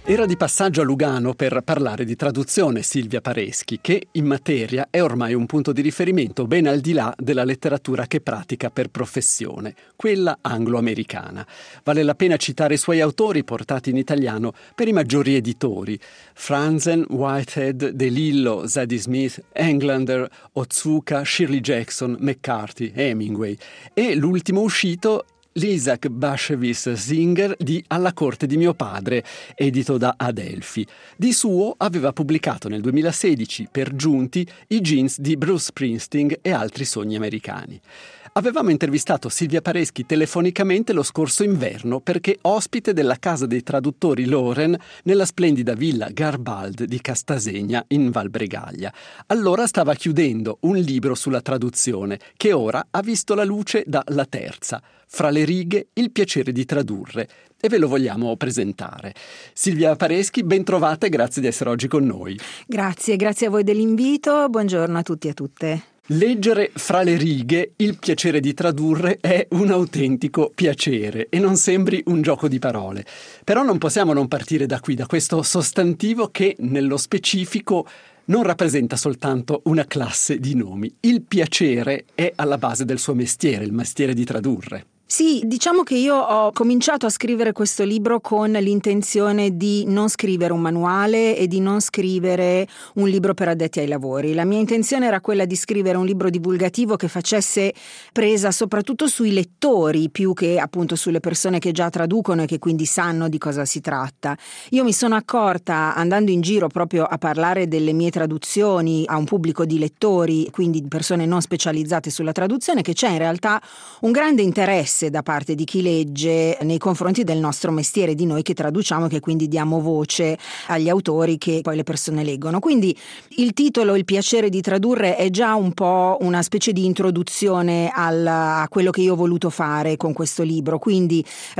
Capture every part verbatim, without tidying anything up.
Era di passaggio a Lugano per parlare di traduzione Silvia Pareschi, che in materia è ormai un punto di riferimento ben al di là della letteratura che pratica per professione, quella anglo-americana. Vale la pena citare i suoi autori portati in italiano per i maggiori editori: Franzen, Whitehead, De Lillo, Zadie Smith, Englander, Otsuka, Shirley Jackson, McCarthy, Hemingway, e l'ultimo uscito l'Isaac Bashevis Singer di Alla corte di mio padre, edito da Adelphi. Di suo aveva pubblicato nel duemilasedici per Giunti i jeans di Bruce Springsteen e altri sogni americani. Avevamo intervistato Silvia Pareschi telefonicamente lo scorso inverno perché ospite della casa dei traduttori Loren nella splendida villa Garbald di Castasegna in Val Bregaglia. Allora stava chiudendo un libro sulla traduzione che ora ha visto la luce da La Terza, Fra le righe, il piacere di tradurre, e ve lo vogliamo presentare. Silvia Pareschi, ben trovata e grazie di essere oggi con noi. Grazie, grazie a voi dell'invito, buongiorno a tutti e a tutte. Leggere Fra le righe, il piacere di tradurre, è un autentico piacere e non sembri un gioco di parole. Però non possiamo non partire da qui, da questo sostantivo che nello specifico non rappresenta soltanto una classe di nomi. Il piacere è alla base del suo mestiere, il mestiere di tradurre. Sì, diciamo che io ho cominciato a scrivere questo libro con l'intenzione di non scrivere un manuale e di non scrivere un libro per addetti ai lavori. La mia intenzione era quella di scrivere un libro divulgativo che facesse presa soprattutto sui lettori più che appunto sulle persone che già traducono e che quindi sanno di cosa si tratta. Io mi sono accorta, andando in giro proprio a parlare delle mie traduzioni a un pubblico di lettori, quindi di persone non specializzate sulla traduzione, che c'è in realtà un grande interesse da parte di chi legge nei confronti del nostro mestiere, di noi che traduciamo e che quindi diamo voce agli autori che poi le persone leggono. Quindi il titolo Il piacere di tradurre è già un po' una specie di introduzione al, a quello che io ho voluto fare con questo libro, quindi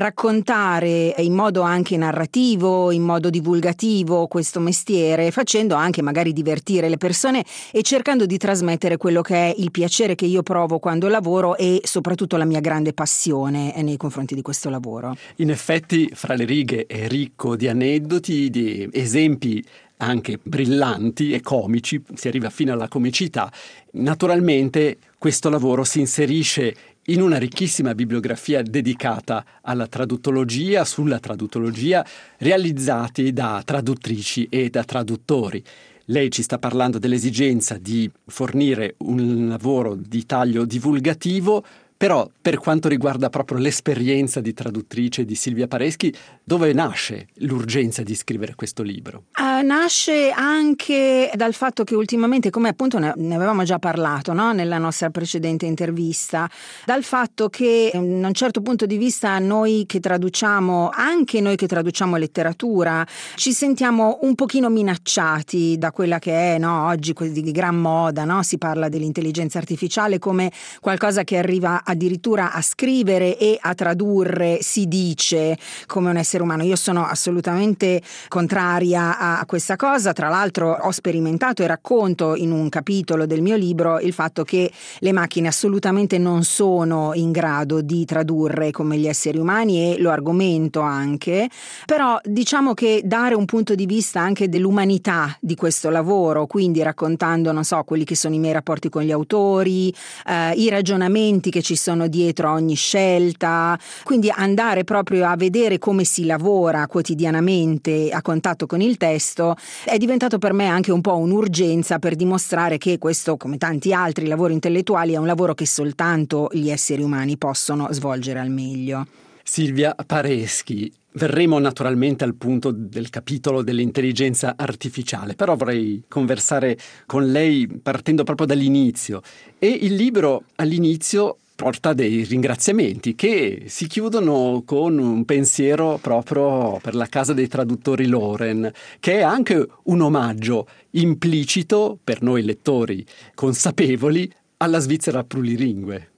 raccontare in modo anche narrativo, in modo divulgativo questo mestiere, facendo anche magari divertire le persone e cercando di trasmettere quello che è il piacere che io provo quando lavoro e soprattutto la mia grande passione nei confronti di questo lavoro. In effetti Fra le righe è ricco di aneddoti, di esempi anche brillanti e comici, si arriva fino alla comicità. Naturalmente questo lavoro si inserisce in una ricchissima bibliografia dedicata alla traduttologia, sulla traduttologia, realizzati da traduttrici e da traduttori. Lei ci sta parlando dell'esigenza di fornire un lavoro di taglio divulgativo. Però per quanto riguarda proprio l'esperienza di traduttrice di Silvia Pareschi, dove nasce l'urgenza di scrivere questo libro? Uh, nasce anche dal fatto che ultimamente, come appunto ne, ne avevamo già parlato, no? Nella nostra precedente intervista, dal fatto che da un certo punto di vista noi che traduciamo, anche noi che traduciamo letteratura, ci sentiamo un pochino minacciati da quella che è, no? Oggi di gran moda, no? Si parla dell'intelligenza artificiale come qualcosa che arriva addirittura a scrivere e a tradurre, si dice, come un essere umano. Io sono assolutamente contraria a questa cosa. Tra l'altro ho sperimentato e racconto in un capitolo del mio libro il fatto che le macchine assolutamente non sono in grado di tradurre come gli esseri umani e lo argomento anche, però diciamo che dare un punto di vista anche dell'umanità di questo lavoro, quindi raccontando, non so, quelli che sono i miei rapporti con gli autori, eh, i ragionamenti che ci sono dietro a ogni scelta, quindi andare proprio a vedere come si lavora quotidianamente a contatto con il testo è diventato per me anche un po' un'urgenza per dimostrare che questo, come tanti altri lavori intellettuali, è un lavoro che soltanto gli esseri umani possono svolgere al meglio. Silvia Pareschi, verremo naturalmente al punto del capitolo dell'intelligenza artificiale, però vorrei conversare con lei partendo proprio dall'inizio. E il libro all'inizio porta dei ringraziamenti che si chiudono con un pensiero proprio per la casa dei traduttori Loren, che è anche un omaggio implicito per noi lettori consapevoli alla Svizzera plurilingue.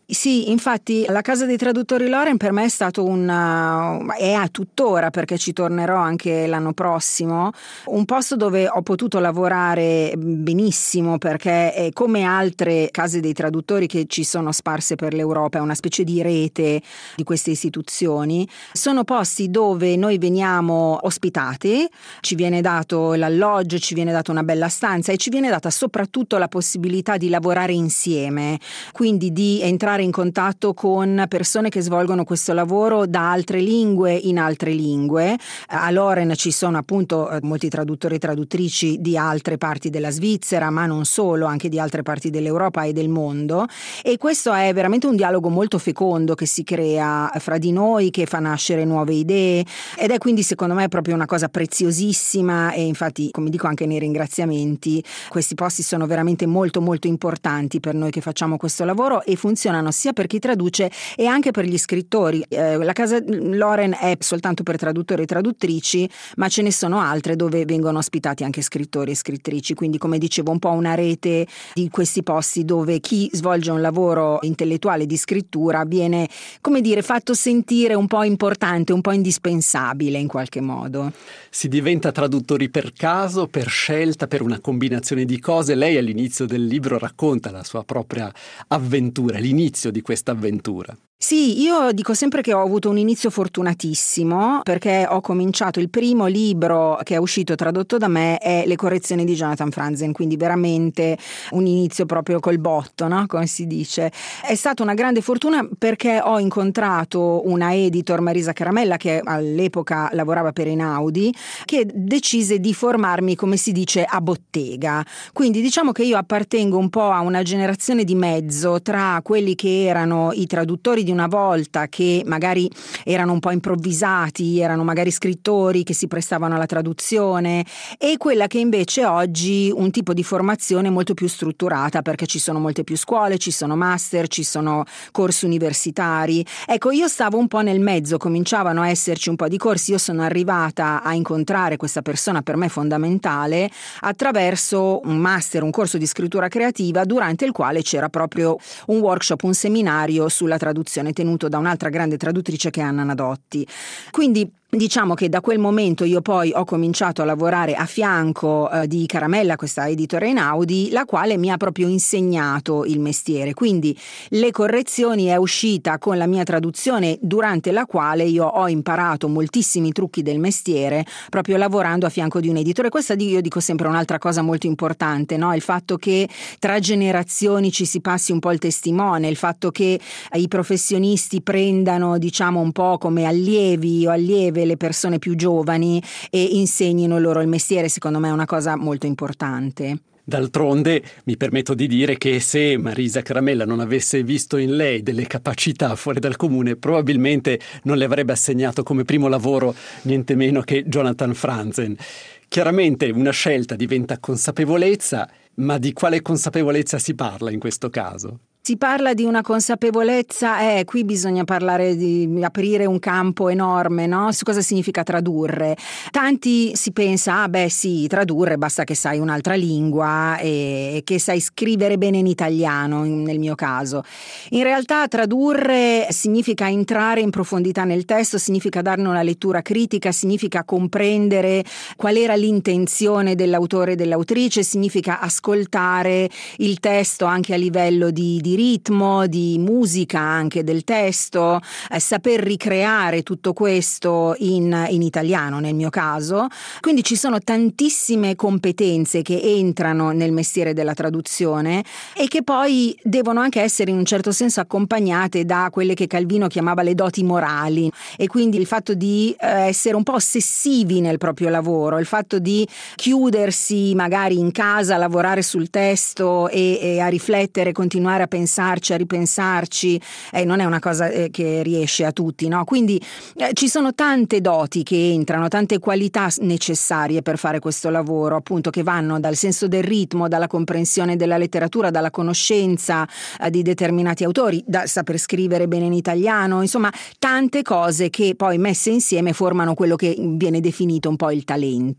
Sì, infatti la casa dei traduttori Loren per me è stato un, è a tuttora, perché ci tornerò anche l'anno prossimo, un posto dove ho potuto lavorare benissimo, perché è come altre case dei traduttori che ci sono sparse per l'Europa, è una specie di rete di queste istituzioni. Sono posti dove noi veniamo ospitati, ci viene dato l'alloggio, ci viene data una bella stanza e ci viene data soprattutto la possibilità di lavorare insieme, quindi di entrare in contatto con persone che svolgono questo lavoro da altre lingue in altre lingue. A Loren ci sono appunto molti traduttori e traduttrici di altre parti della Svizzera, ma non solo, anche di altre parti dell'Europa e del mondo, e questo è veramente un dialogo molto fecondo che si crea fra di noi, che fa nascere nuove idee, ed è quindi secondo me proprio una cosa preziosissima. E infatti, come dico anche nei ringraziamenti, questi posti sono veramente molto molto importanti per noi che facciamo questo lavoro, e funzionano sia per chi traduce e anche per gli scrittori. Eh, la casa Loren è soltanto per traduttori e traduttrici, ma ce ne sono altre dove vengono ospitati anche scrittori e scrittrici, quindi come dicevo un po' una rete di questi posti dove chi svolge un lavoro intellettuale di scrittura viene, come dire, fatto sentire un po' importante, un po' indispensabile in qualche modo. Si diventa traduttori per caso, per scelta, per una combinazione di cose? Lei all'inizio del libro racconta la sua propria avventura, l'inizio di questa avventura. Sì, io dico sempre che ho avuto un inizio fortunatissimo, perché ho cominciato, il primo libro che è uscito tradotto da me è Le correzioni di Jonathan Franzen, quindi veramente un inizio proprio col botto, no? Come si dice. È stata una grande fortuna perché ho incontrato una editor, Marisa Caramella, che all'epoca lavorava per Einaudi, che decise di formarmi, come si dice, a bottega. Quindi diciamo che io appartengo un po' a una generazione di mezzo tra quelli che erano i traduttori di una volta, che magari erano un po' improvvisati, erano magari scrittori che si prestavano alla traduzione, e quella che invece oggi un tipo di formazione molto più strutturata, perché ci sono molte più scuole, ci sono master, ci sono corsi universitari. Ecco, io stavo un po' nel mezzo, cominciavano a esserci un po' di corsi, io sono arrivata a incontrare questa persona per me fondamentale attraverso un master, un corso di scrittura creativa, durante il quale c'era proprio un workshop, un seminario sulla traduzione tenuto da un'altra grande traduttrice che è Anna Nadotti. Quindi diciamo che da quel momento io poi ho cominciato a lavorare a fianco eh, di Caramella, questa editore Einaudi, la quale mi ha proprio insegnato il mestiere. Quindi Le correzioni è uscita con la mia traduzione, durante la quale io ho imparato moltissimi trucchi del mestiere proprio lavorando a fianco di un editore. Questa io dico sempre un'altra cosa molto importante, no? Il fatto che tra generazioni ci si passi un po' il testimone, il fatto che eh, i professionisti prendano, diciamo, un po' come allievi o allieve le persone più giovani e insegnino loro il mestiere, secondo me è una cosa molto importante. D'altronde mi permetto di dire che se Marisa Caramella non avesse visto in lei delle capacità fuori dal comune, probabilmente non le avrebbe assegnato come primo lavoro niente meno che Jonathan Franzen. Chiaramente una scelta diventa consapevolezza, ma di quale consapevolezza si parla in questo caso? Si parla di una consapevolezza, eh, qui bisogna parlare di aprire un campo enorme, no? Su cosa significa tradurre. Tanti si pensa, ah beh sì, tradurre basta che sai un'altra lingua e che sai scrivere bene in italiano, nel mio caso. In realtà tradurre significa entrare in profondità nel testo, significa darne una lettura critica, significa comprendere qual era l'intenzione dell'autore e dell'autrice, significa ascoltare il testo anche a livello di, di ritmo, di musica anche del testo, eh, saper ricreare tutto questo in, in italiano nel mio caso. Quindi ci sono tantissime competenze che entrano nel mestiere della traduzione e che poi devono anche essere in un certo senso accompagnate da quelle che Calvino chiamava le doti morali, e quindi il fatto di eh, essere un po' ossessivi nel proprio lavoro, il fatto di chiudersi magari in casa a lavorare sul testo e, e a riflettere, continuare a pensarci, a ripensarci, eh, non è una cosa eh, che riesce a tutti, no? Quindi eh, ci sono tante doti che entrano, tante qualità necessarie per fare questo lavoro, appunto, che vanno dal senso del ritmo, dalla comprensione della letteratura, dalla conoscenza eh, di determinati autori, da saper scrivere bene in italiano, insomma tante cose che poi messe insieme formano quello che viene definito un po' il talento.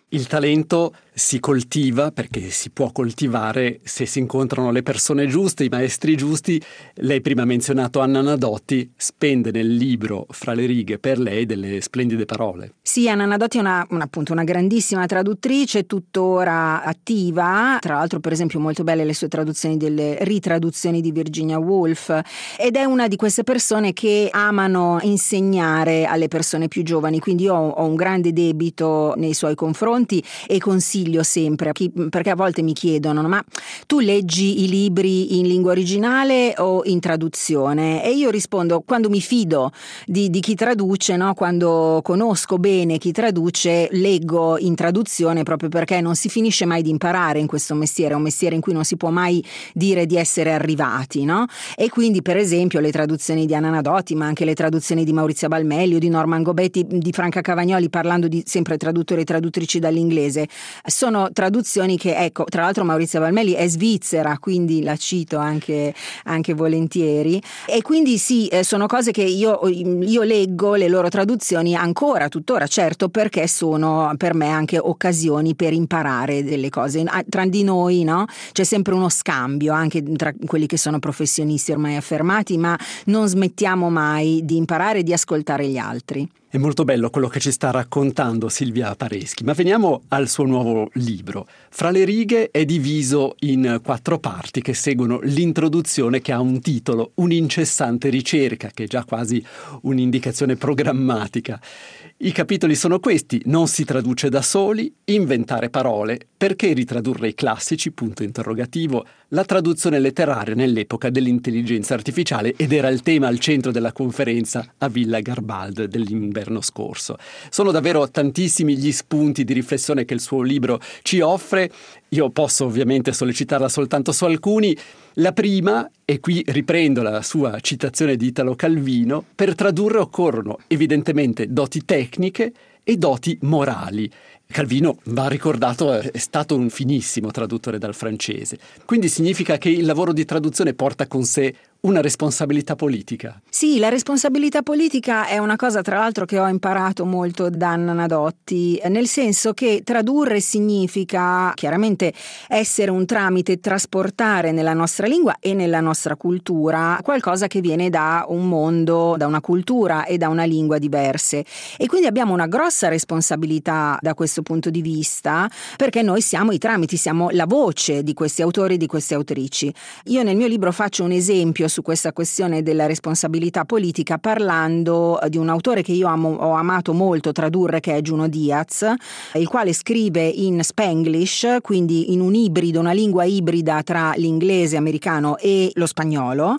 Il talento si coltiva, perché si può coltivare se si incontrano le persone giuste, i maestri giusti. Lei prima ha menzionato Anna Nadotti, spende nel libro Fra le righe per lei delle splendide parole. Sì, Anna Nadotti è una, una, appunto una grandissima traduttrice, tuttora attiva, tra l'altro per esempio molto belle le sue traduzioni delle ritraduzioni di Virginia Woolf, ed è una di queste persone che amano insegnare alle persone più giovani, quindi io ho, ho un grande debito nei suoi confronti e consiglio sempre, perché a volte mi chiedono: ma tu leggi i libri in lingua originale o in traduzione? E io rispondo: quando mi fido di, di chi traduce, no? Quando conosco bene chi traduce, leggo in traduzione, proprio perché non si finisce mai di imparare in questo mestiere, è un mestiere in cui non si può mai dire di essere arrivati, no? E quindi per esempio le traduzioni di Anna Nadotti, ma anche le traduzioni di Maurizio Balmelli o di Norman Gobetti, di Franca Cavagnoli, parlando di sempre traduttori e traduttrici dall'inglese, sono traduzioni che, ecco, tra l'altro Maurizio Balmelli è svizzera, quindi la cito anche, anche volentieri, e quindi sì, sono cose che io, io leggo le loro traduzioni ancora, tuttora, certo, perché sono per me anche occasioni per imparare delle cose. Tra di noi, no? C'è sempre uno scambio, anche tra quelli che sono professionisti ormai affermati, ma non smettiamo mai di imparare e di ascoltare gli altri. È molto bello quello che ci sta raccontando Silvia Pareschi, ma veniamo al suo nuovo libro. Fra le righe è diviso in quattro parti che seguono l'introduzione, che ha un titolo, Un'incessante ricerca, che è già quasi un'indicazione programmatica. I capitoli sono questi: non si traduce da soli, inventare parole, perché ritradurre i classici, punto interrogativo, la traduzione letteraria nell'epoca dell'intelligenza artificiale, ed era il tema al centro della conferenza a Villa Garbald dell'inverno scorso. Sono davvero tantissimi gli spunti di riflessione che il suo libro ci offre. Io posso ovviamente sollecitarla soltanto su alcuni. La prima, e qui riprendo la sua citazione di Italo Calvino: per tradurre occorrono evidentemente doti tecniche e doti morali. Calvino, va ricordato, è stato un finissimo traduttore dal francese. Quindi significa che il lavoro di traduzione porta con sé una responsabilità politica. Sì, la responsabilità politica è una cosa, tra l'altro, che ho imparato molto da Anna Nadotti, nel senso che tradurre significa chiaramente essere un tramite, trasportare nella nostra lingua e nella nostra cultura qualcosa che viene da un mondo, da una cultura e da una lingua diverse. E quindi abbiamo una grossa responsabilità da questo punto di vista, perché noi siamo i tramiti, siamo la voce di questi autori e di queste autrici. Io nel mio libro faccio un esempio su questa questione della responsabilità politica, parlando di un autore che io amo, ho amato molto tradurre, che è Junot Díaz, il quale scrive in Spanglish, quindi in un ibrido, una lingua ibrida tra l'inglese americano e lo spagnolo.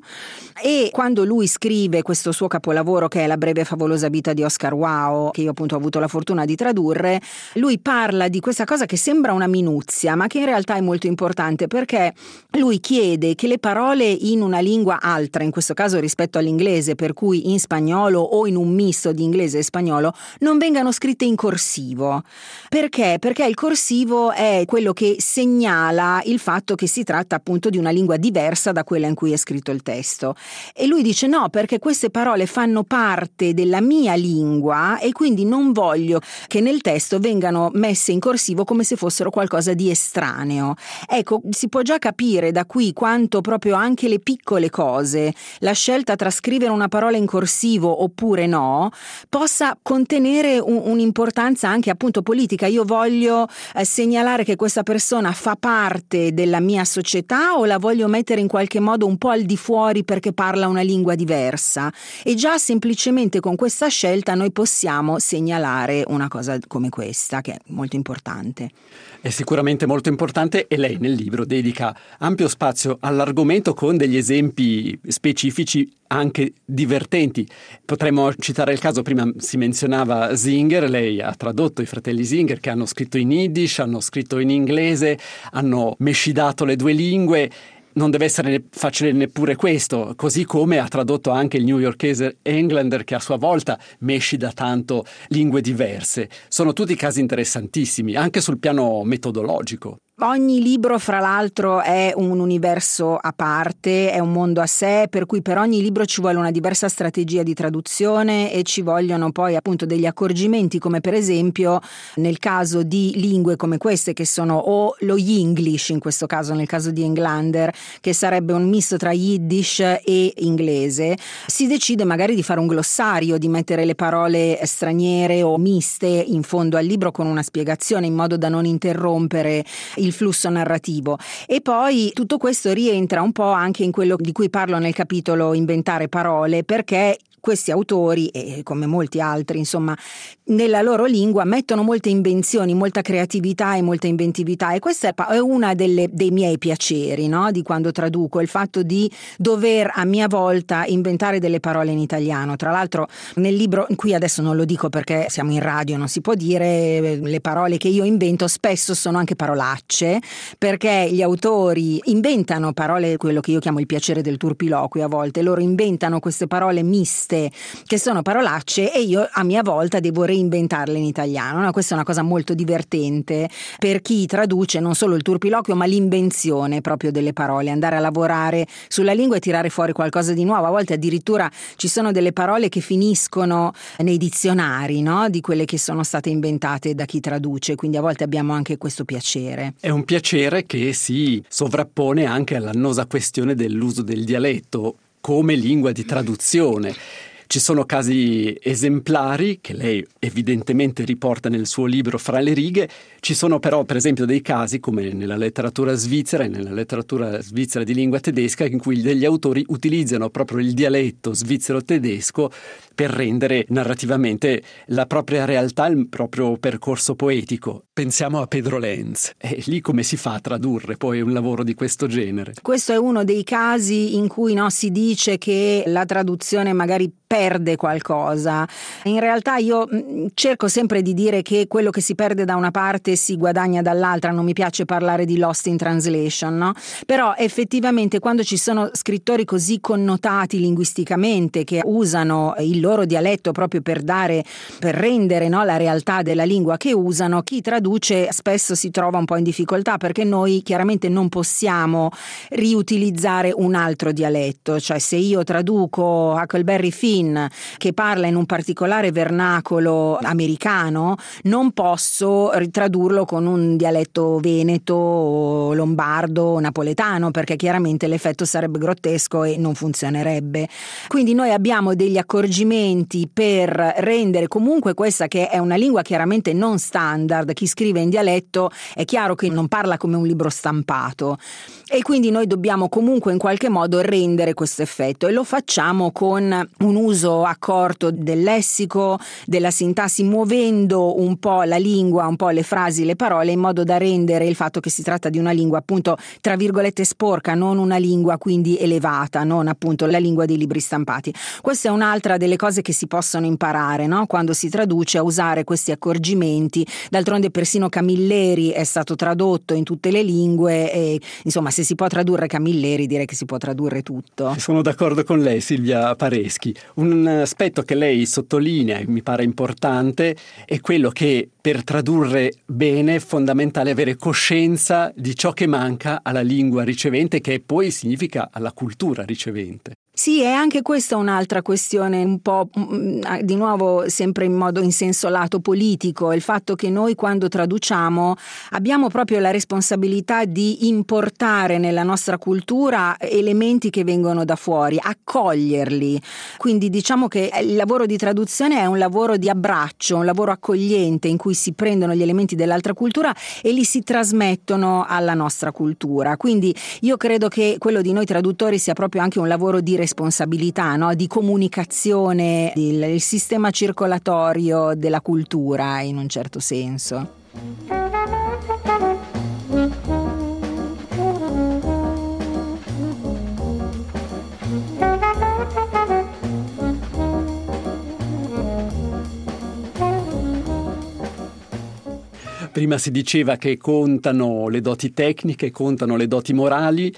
E quando lui scrive questo suo capolavoro, che è La breve e favolosa vita di Oscar Wilde, che io appunto ho avuto la fortuna di tradurre, lui parla di questa cosa che sembra una minuzia, ma che in realtà è molto importante, perché lui chiede che le parole in una lingua altra, in questo caso rispetto all'inglese, per cui in spagnolo o in un misto di inglese e spagnolo, non vengano scritte in corsivo. Perché? Perché il corsivo è quello che segnala il fatto che si tratta appunto di una lingua diversa da quella in cui è scritto il testo. E lui dice no, perché queste parole fanno parte della mia lingua e quindi non voglio che nel testo vengano messe in corsivo come se fossero qualcosa di estraneo. Ecco, si può già capire da qui quanto proprio anche le piccole cose, la scelta tra scrivere una parola in corsivo oppure no, possa contenere un, un'importanza anche appunto politica. Io voglio eh, segnalare che questa persona fa parte della mia società, o la voglio mettere in qualche modo un po' al di fuori perché parla una lingua diversa. E già semplicemente con questa scelta noi possiamo segnalare una cosa come questa, che è molto importante. È sicuramente molto importante, e lei nel libro dedica ampio spazio all'argomento con degli esempi specifici anche divertenti. Potremmo citare il caso, prima si menzionava Singer, lei ha tradotto i fratelli Singer, che hanno scritto in Yiddish, hanno scritto in inglese, hanno mescidato le due lingue. Non deve essere facile neppure questo, così come ha tradotto anche il newyorkese Englander, che a sua volta mescida tanto lingue diverse. Sono tutti casi interessantissimi, anche sul piano metodologico. Ogni libro, fra l'altro, è un universo a parte, è un mondo a sé, per cui per ogni libro ci vuole una diversa strategia di traduzione e ci vogliono poi appunto degli accorgimenti, come per esempio nel caso di lingue come queste, che sono o lo Yinglish, in questo caso nel caso di Englander, che sarebbe un misto tra Yiddish e inglese, si decide magari di fare un glossario, di mettere le parole straniere o miste in fondo al libro con una spiegazione, in modo da non interrompere il flusso narrativo. E poi tutto questo rientra un po' anche in quello di cui parlo nel capitolo Inventare parole, perché questi autori, e come molti altri, insomma, nella loro lingua mettono molte invenzioni, molta creatività e molta inventività, e questa è una delle, dei miei piaceri, no? Di quando traduco, il fatto di dover a mia volta inventare delle parole in italiano. Tra l'altro nel libro, qui adesso non lo dico perché siamo in radio, non si può dire, le parole che io invento spesso sono anche parolacce, perché gli autori inventano parole, quello che io chiamo il piacere del turpiloquio, a volte loro inventano queste parole miste che sono parolacce e io a mia volta devo reinventarle in italiano, no? Questa è una cosa molto divertente per chi traduce non solo il turpiloquio ma l'invenzione proprio delle parole, andare a lavorare sulla lingua e tirare fuori qualcosa di nuovo. A volte addirittura ci sono delle parole che finiscono nei dizionari, no? Di quelle che sono state inventate da chi traduce, quindi a volte abbiamo anche questo piacere. È un piacere che si sovrappone anche all'annosa questione dell'uso del dialetto come lingua di traduzione. Ci sono casi esemplari che lei evidentemente riporta nel suo libro Fra le righe, ci sono però per esempio dei casi come nella letteratura svizzera e nella letteratura svizzera di lingua tedesca in cui degli autori utilizzano proprio il dialetto svizzero-tedesco per rendere narrativamente la propria realtà, il proprio percorso poetico. Pensiamo a Pedro Lenz, e lì come si fa a tradurre poi un lavoro di questo genere? Questo è uno dei casi in cui no, si dice che la traduzione magari perde qualcosa. In realtà io cerco sempre di dire che quello che si perde da una parte si guadagna dall'altra, non mi piace parlare di lost in translation, no? Però effettivamente quando ci sono scrittori così connotati linguisticamente che usano il loro dialetto proprio per dare, per rendere, no, la realtà della lingua che usano, chi traduce spesso si trova un po' in difficoltà, perché noi chiaramente non possiamo riutilizzare un altro dialetto, cioè se io traduco Huckleberry Finn che parla in un particolare vernacolo americano, non posso ritradurlo con un dialetto veneto, lombardo, napoletano, perché chiaramente l'effetto sarebbe grottesco e non funzionerebbe. Quindi noi abbiamo degli accorgimenti per rendere comunque questa, che è una lingua chiaramente non standard, chi scrive in dialetto è chiaro che non parla come un libro stampato, e quindi noi dobbiamo comunque in qualche modo rendere questo effetto, e lo facciamo con un uso accorto del lessico, della sintassi, muovendo un po' la lingua, un po' le frasi, le parole, in modo da rendere il fatto che si tratta di una lingua appunto tra virgolette sporca, non una lingua quindi elevata, non appunto la lingua dei libri stampati. Questa è un'altra delle cose che si possono imparare, no? Quando si traduce, a usare questi accorgimenti. D'altronde persino Camilleri è stato tradotto in tutte le lingue e insomma se si può tradurre Camilleri direi che si può tradurre tutto. Sono d'accordo con lei, Silvia Pareschi. Un aspetto che lei sottolinea e mi pare importante è quello che per tradurre bene è fondamentale avere coscienza di ciò che manca alla lingua ricevente, che poi significa alla cultura ricevente. Sì, è anche questa un'altra questione, un po' di nuovo sempre in modo in senso lato politico, il fatto che noi quando traduciamo abbiamo proprio la responsabilità di importare nella nostra cultura elementi che vengono da fuori, accoglierli. Quindi diciamo che il lavoro di traduzione è un lavoro di abbraccio, un lavoro accogliente in cui si prendono gli elementi dell'altra cultura e li si trasmettono alla nostra cultura. Quindi io credo che quello di noi traduttori sia proprio anche un lavoro di responsabilità, no? Di comunicazione, il, il sistema circolatorio della cultura in un certo senso. Prima si diceva che contano le doti tecniche, contano le doti morali.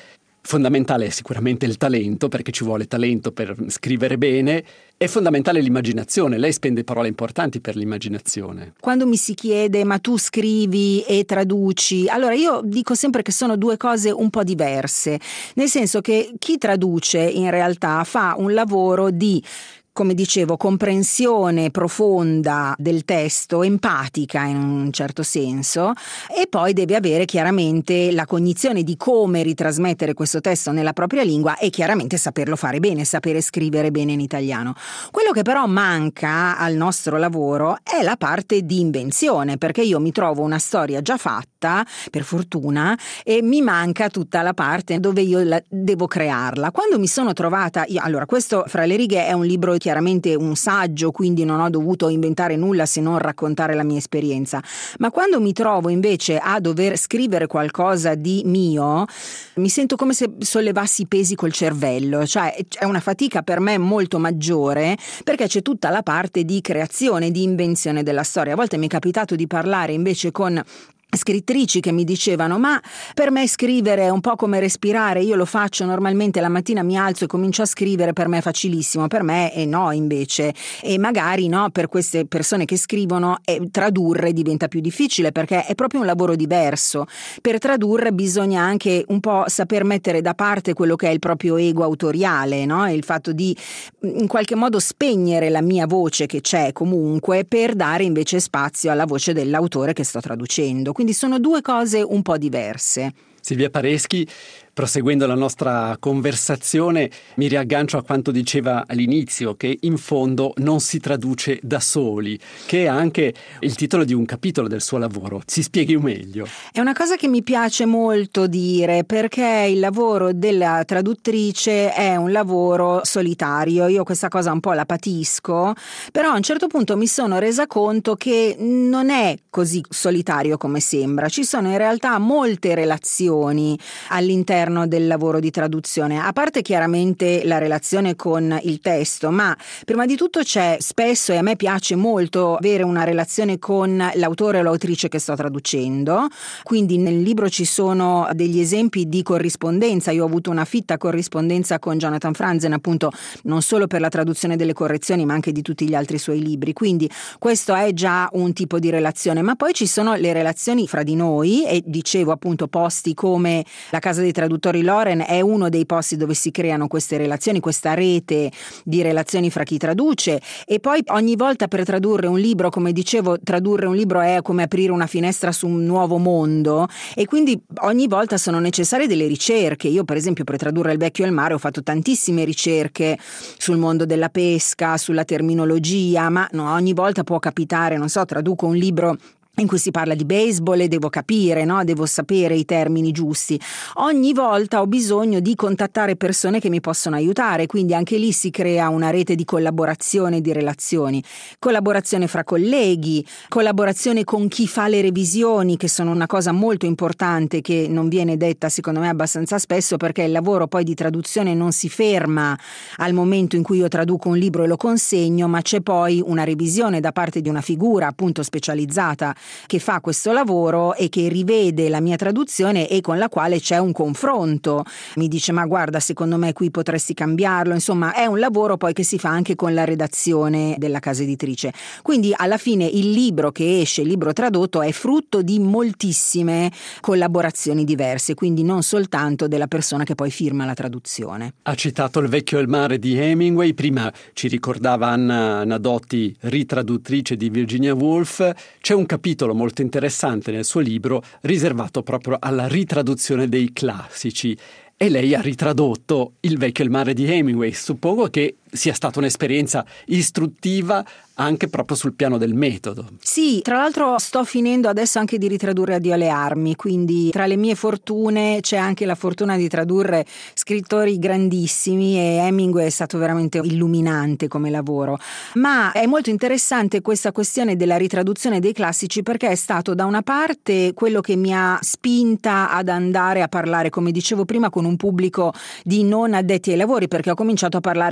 Fondamentale è sicuramente il talento, perché ci vuole talento per scrivere bene. È fondamentale l'immaginazione. Lei spende parole importanti per l'immaginazione. Quando mi si chiede ma tu scrivi e traduci, allora io dico sempre che sono due cose un po' diverse, nel senso che chi traduce in realtà fa un lavoro di, come dicevo, comprensione profonda del testo, empatica in un certo senso, e poi deve avere chiaramente la cognizione di come ritrasmettere questo testo nella propria lingua e chiaramente saperlo fare bene, sapere scrivere bene in italiano. Quello che però manca al nostro lavoro è la parte di invenzione, perché io mi trovo una storia già fatta, per fortuna, e mi manca tutta la parte dove io la devo crearla. Quando mi sono trovata, io, allora questo Fra le righe è un libro chiaramente un saggio, quindi non ho dovuto inventare nulla se non raccontare la mia esperienza, ma quando mi trovo invece a dover scrivere qualcosa di mio, mi sento come se sollevassi i pesi col cervello, cioè è una fatica per me molto maggiore, perché c'è tutta la parte di creazione, di invenzione della storia. A volte mi è capitato di parlare invece con scrittrici che mi dicevano ma per me scrivere è un po' come respirare, io lo faccio normalmente, la mattina mi alzo e comincio a scrivere, per me è facilissimo, per me è no invece, e magari no, per queste persone che scrivono eh, tradurre diventa più difficile perché è proprio un lavoro diverso. Per tradurre bisogna anche un po' saper mettere da parte quello che è il proprio ego autoriale, no? Il fatto di in qualche modo spegnere la mia voce che c'è comunque per dare invece spazio alla voce dell'autore che sto traducendo. Quindi sono due cose un po' diverse. Silvia Pareschi, proseguendo la nostra conversazione, mi riaggancio a quanto diceva all'inizio, che in fondo non si traduce da soli, che è anche il titolo di un capitolo del suo lavoro. Si spieghi meglio. È una cosa che mi piace molto dire, perché il lavoro della traduttrice è un lavoro solitario. Io questa cosa un po' la patisco, però a un certo punto mi sono resa conto che non è così solitario come sembra. Ci sono in realtà molte relazioni all'interno del lavoro di traduzione, a parte chiaramente la relazione con il testo, ma prima di tutto c'è spesso, e a me piace molto avere una relazione con l'autore o l'autrice che sto traducendo, quindi nel libro ci sono degli esempi di corrispondenza. Io ho avuto una fitta corrispondenza con Jonathan Franzen, appunto non solo per la traduzione delle correzioni ma anche di tutti gli altri suoi libri, quindi questo è già un tipo di relazione. Ma poi ci sono le relazioni fra di noi, e dicevo appunto posti come la casa dei traduttori Loren è uno dei posti dove si creano queste relazioni, questa rete di relazioni fra chi traduce. E poi ogni volta per tradurre un libro, come dicevo, tradurre un libro è come aprire una finestra su un nuovo mondo, e quindi ogni volta sono necessarie delle ricerche. Io per esempio per tradurre Il vecchio e il mare ho fatto tantissime ricerche sul mondo della pesca, sulla terminologia, ma no, ogni volta può capitare, non so, traduco un libro in cui si parla di baseball e devo capire, no? Devo sapere i termini giusti. Ogni volta ho bisogno di contattare persone che mi possono aiutare, quindi anche lì si crea una rete di collaborazione e di relazioni. Collaborazione fra colleghi, collaborazione con chi fa le revisioni, che sono una cosa molto importante che non viene detta secondo me abbastanza spesso, perché il lavoro poi di traduzione non si ferma al momento in cui io traduco un libro e lo consegno, ma c'è poi una revisione da parte di una figura appunto specializzata che fa questo lavoro e che rivede la mia traduzione e con la quale c'è un confronto. Mi dice ma guarda, secondo me qui potresti cambiarlo. Insomma, è un lavoro poi che si fa anche con la redazione della casa editrice. Quindi alla fine il libro che esce, il libro tradotto, è frutto di moltissime collaborazioni diverse, quindi non soltanto della persona che poi firma la traduzione. Ha citato Il vecchio e il mare di Hemingway, prima ci ricordava Anna Nadotti, ritraduttrice di Virginia Woolf. C'è un capitolo molto interessante nel suo libro riservato proprio alla ritraduzione dei classici, e lei ha ritradotto Il vecchio e il mare di Hemingway. Suppongo che sia stata un'esperienza istruttiva anche proprio sul piano del metodo. Sì, tra l'altro sto finendo adesso anche di ritradurre Addio alle armi, quindi tra le mie fortune c'è anche la fortuna di tradurre scrittori grandissimi, e Hemingway è stato veramente illuminante come lavoro. Ma è molto interessante questa questione della ritraduzione dei classici, perché è stato da una parte quello che mi ha spinta ad andare a parlare, come dicevo prima, con un pubblico di non addetti ai lavori, perché ho cominciato a parlare con i lettori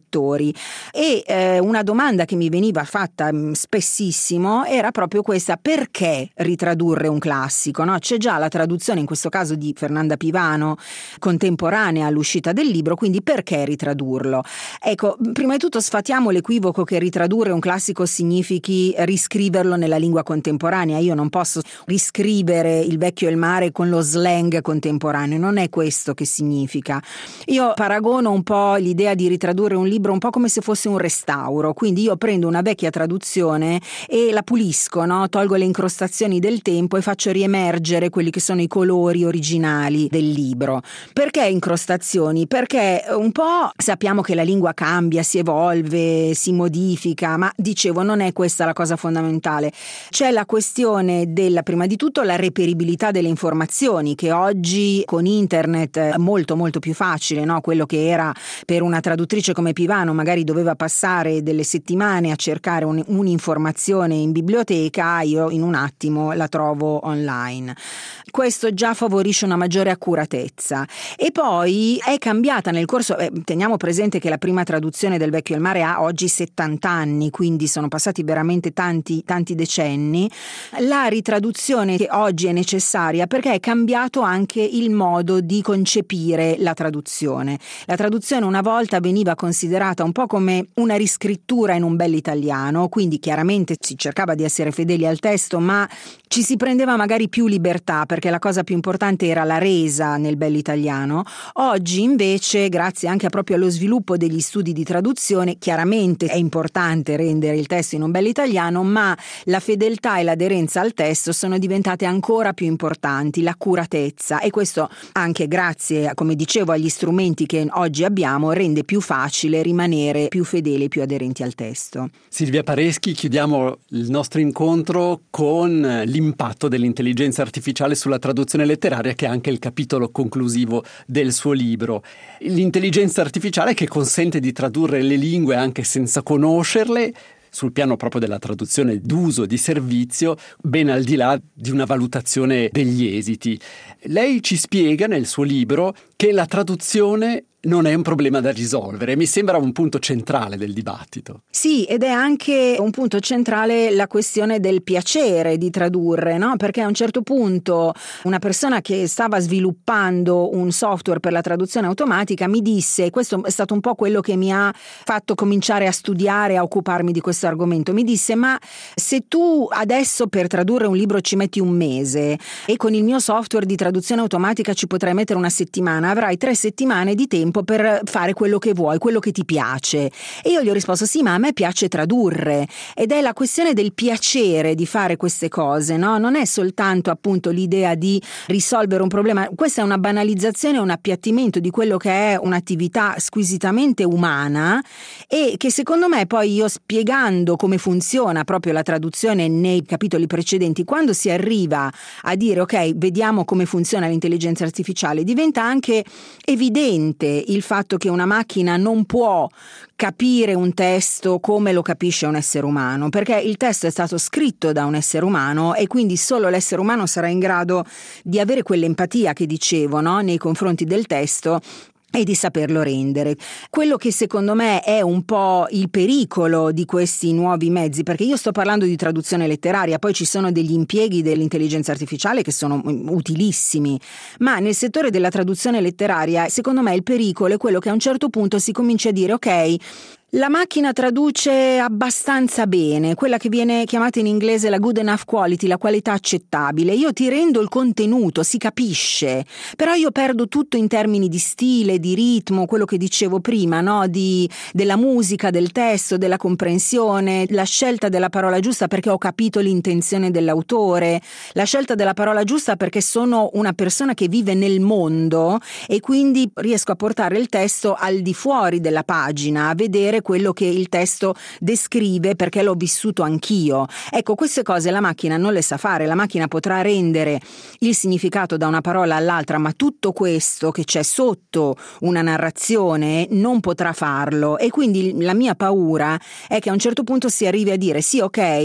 lettori. E eh, una domanda che mi veniva fatta mh, spessissimo era proprio questa: perché ritradurre un classico, no? C'è già la traduzione, in questo caso di Fernanda Pivano, contemporanea all'uscita del libro, quindi perché ritradurlo? Ecco, prima di tutto sfatiamo l'equivoco che ritradurre un classico significhi riscriverlo nella lingua contemporanea. Io non posso riscrivere Il Vecchio e il Mare con lo slang contemporaneo, non è questo che significa. Io paragono un po' l'idea di ritradurre un libro un po' come se fosse un restauro, quindi io prendo una vecchia traduzione e la pulisco, no? Tolgo le incrostazioni del tempo e faccio riemergere quelli che sono i colori originali del libro. Perché incrostazioni? Perché un po' sappiamo che la lingua cambia, si evolve, si modifica, ma dicevo non è questa la cosa fondamentale. C'è la questione della, prima di tutto, la reperibilità delle informazioni, che oggi con internet è molto molto più facile, no? Quello che era per una traduttrice come Pivano magari doveva passare delle settimane a cercare un, un'informazione in biblioteca, io in un attimo la trovo online. Questo già favorisce una maggiore accuratezza. E poi è cambiata nel corso, eh, teniamo presente che la prima traduzione del Vecchio e il Mare ha oggi settanta anni, quindi sono passati veramente tanti tanti decenni. La ritraduzione che oggi è necessaria perché è cambiato anche il modo di concepire la traduzione. La traduzione una volta veniva considerata un po' come una riscrittura in un bell'italiano, quindi chiaramente si cercava di essere fedeli al testo, ma ci si prendeva magari più libertà, perché la cosa più importante era la resa nel bell'italiano. Oggi invece, grazie anche proprio allo sviluppo degli studi di traduzione, chiaramente è importante rendere il testo in un bell'italiano, ma la fedeltà e l'aderenza al testo sono diventate ancora più importanti, l'accuratezza, e questo anche grazie, come dicevo, agli strumenti che oggi abbiamo, rende più facile rimanere più fedeli, più aderenti al testo. Silvia Pareschi, chiudiamo il nostro incontro con l'impatto dell'intelligenza artificiale sulla traduzione letteraria, che è anche il capitolo conclusivo del suo libro. L'intelligenza artificiale che consente di tradurre le lingue anche senza conoscerle, sul piano proprio della traduzione d'uso, di servizio, ben al di là di una valutazione degli esiti. Lei ci spiega nel suo libro che la traduzione non è un problema da risolvere. Mi sembra un punto centrale del dibattito. Sì, ed è anche un punto centrale la questione del piacere di tradurre, no? Perché a un certo punto una persona che stava sviluppando un software per la traduzione automatica mi disse, questo è stato un po' quello che mi ha fatto cominciare a studiare, a occuparmi di questo argomento, mi disse: ma se tu adesso per tradurre un libro ci metti un mese e con il mio software di traduzione automatica ci potrai mettere una settimana, avrai tre settimane di tempo per fare quello che vuoi, quello che ti piace. E io gli ho risposto: sì, ma a me piace tradurre, ed è la questione del piacere di fare queste cose, no? Non è soltanto appunto l'idea di risolvere un problema. Questa è una banalizzazione, un appiattimento di quello che è un'attività squisitamente umana, e che secondo me poi, io spiegando come funziona proprio la traduzione nei capitoli precedenti, quando si arriva a dire ok, vediamo come funziona l'intelligenza artificiale, diventa anche evidente il fatto che una macchina non può capire un testo come lo capisce un essere umano, perché il testo è stato scritto da un essere umano e quindi solo l'essere umano sarà in grado di avere quell'empatia che dicevo, no? Nei confronti del testo, e di saperlo rendere. Quello che secondo me è un po' il pericolo di questi nuovi mezzi, perché io sto parlando di traduzione letteraria, poi ci sono degli impieghi dell'intelligenza artificiale che sono utilissimi, ma nel settore della traduzione letteraria secondo me il pericolo è quello che a un certo punto si comincia a dire ok, la macchina traduce abbastanza bene, quella che viene chiamata in inglese la good enough quality, la qualità accettabile. Io ti rendo il contenuto, si capisce, però io perdo tutto in termini di stile, di ritmo, quello che dicevo prima, no? Di, della musica, del testo, della comprensione, la scelta della parola giusta perché ho capito l'intenzione dell'autore, la scelta della parola giusta perché sono una persona che vive nel mondo e quindi riesco a portare il testo al di fuori della pagina, a vedere quello che il testo descrive perché l'ho vissuto anch'io. Ecco, queste cose la macchina non le sa fare. La macchina potrà rendere il significato da una parola all'altra, ma tutto questo che c'è sotto una narrazione non potrà farlo, e quindi la mia paura è che a un certo punto si arrivi a dire sì, ok,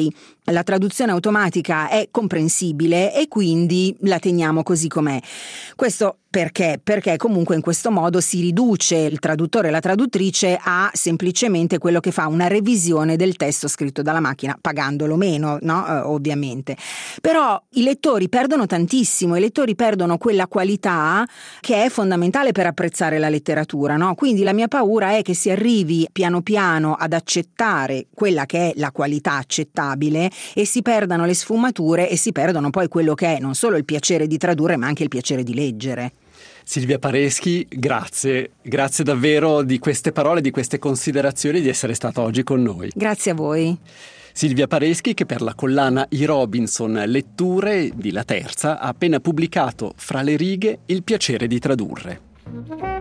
la traduzione automatica è comprensibile e quindi la teniamo così com'è. Questo perché? Perché comunque in questo modo si riduce il traduttore e la traduttrice a semplicemente quello che fa una revisione del testo scritto dalla macchina, pagandolo meno, no? Eh, ovviamente. Però i lettori perdono tantissimo, i lettori perdono quella qualità che è fondamentale per apprezzare la letteratura, no? Quindi la mia paura è che si arrivi piano piano ad accettare quella che è la qualità accettabile e si perdano le sfumature e si perdono poi quello che è non solo il piacere di tradurre ma anche il piacere di leggere. Silvia Pareschi, grazie, grazie davvero di queste parole, di queste considerazioni, di essere stata oggi con noi. Grazie a voi. Silvia Pareschi, che per la collana I. Robinson Letture di La Terza ha appena pubblicato Fra le righe il piacere di tradurre.